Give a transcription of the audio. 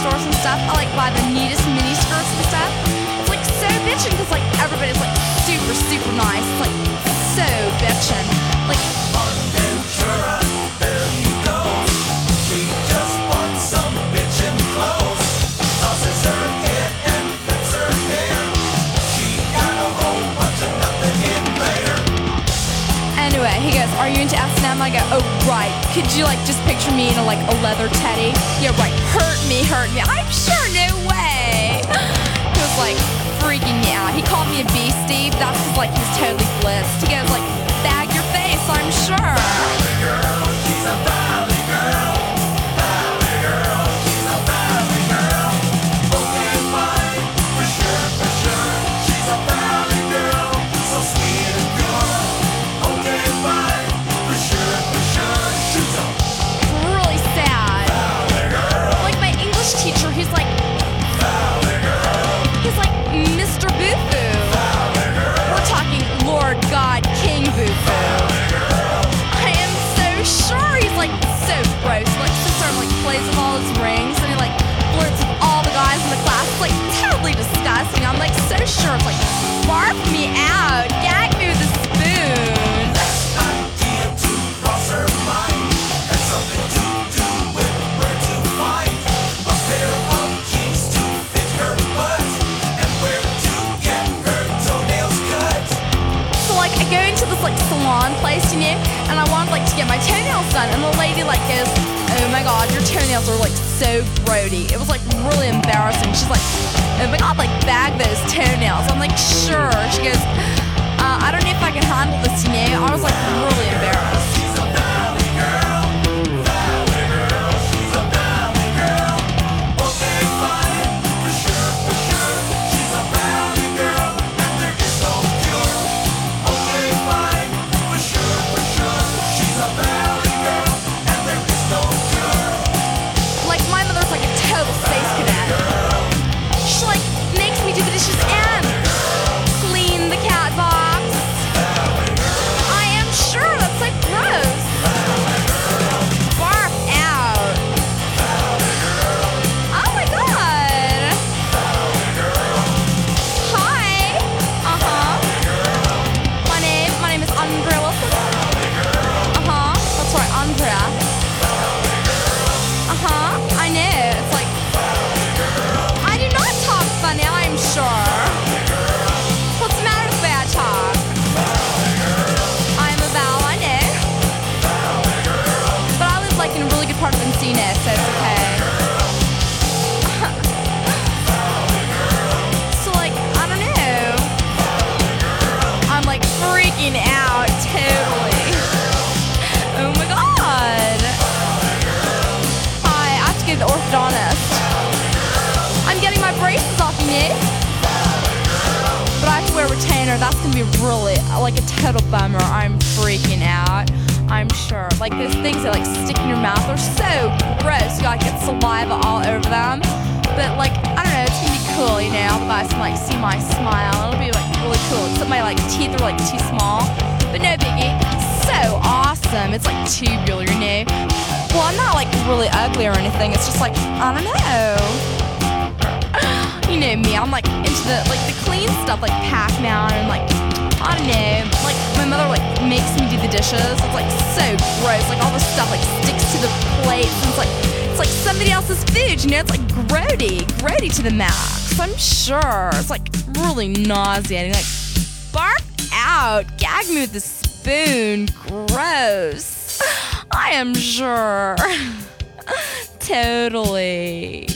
stores and stuff, I like buy the neatest mini skirts and stuff. It's like so bitchin' because like everybody's like super, super nice. It's like so bitchin'. Like On Ventura, there he goes. She just wants some bitchin' clothes. Tosses her head and flips her hair. She got a whole bunch of nothing in there. anyway, he goes, "Are you into S&M?" I go, "Oh right. Could you like just picture me in a leather teddy?" Yeah, right. Hurt me. I'm sure, no way. He was like freaking me out. He called me a beastie. That's just like he's totally blitzed. He goes like, "Bag your face, I'm sure." Valley girl, she's a valley girl. Valley girl, she's a valley girl. Okay, fine, for sure, for sure. She's a valley girl, so sweet and pure. Okay, fine, for sure, for sure. She's a Really sad. valley girl. Like my English teacher, he's like Mr. Boo-Foo. We're talking Lord God King Boo-Foo. I am so sure he's like so gross. Like sister like plays with all his rings and he like flirts with all the guys in the class. It's like totally disgusting. I'm like so sure. It's like barf me out, gag me with a spoon. Idea to cross her mind had something to do with where to find a pair of jeans to fit her butt and where to get her toenails cut. So like I go into this like salon place, and I wanted like to get my toenails done, and the lady like goes, "Oh my god, your toenails are like so grody." It was like really embarrassing. She's like, "Oh my god, like bag those toenails." I'm like, "Sure." She goes, "I don't know if I can handle this, I was like really embarrassed. She's a valley girl, valley girl, she's a valley girl. Okay, fine, for sure, she's a valley girl, and there is no cure. Okay, fine, for sure, she's a valley girl, and there is no cure. Like my mother's like a total space cadet. She like makes me do the dishes and clean the cat box. I am sure that's like gross. Barf out. Oh my god. Hi. My name is Andrea Wilson. That's right, Andrea. I know. It's like I do not talk funny, I'm sure. What's the matter with the way I talk? I'm a Val, I know. But I live like in a really good part of Encino, so it's okay. So like, I don't know. I'm like freaking out totally. Oh my god. Hi, I have to go to the orthodontist. I'm getting my braces off, but I have to wear a retainer. That's gonna be really like a total bummer. I'm freaking out. I'm sure. Like those things that like stick in your mouth are so gross. You gotta get saliva all over them. But like I don't know, it's gonna be cool. All the guys can like see my smile. It'll be like really cool. Except my like teeth are like too small. But no biggie. So awesome. It's like tubular, Well, I'm not like really ugly or anything. It's just like I don't know. You know me, I'm like into the clean stuff like Pac-Man and like I don't know, like my mother like makes me do the dishes. It's like so gross, like all the stuff like sticks to the plates and it's like somebody else's food, it's like grody to the max. I'm sure it's like really nauseating. Like barf out, gag me with a spoon, gross. I am sure. Totally.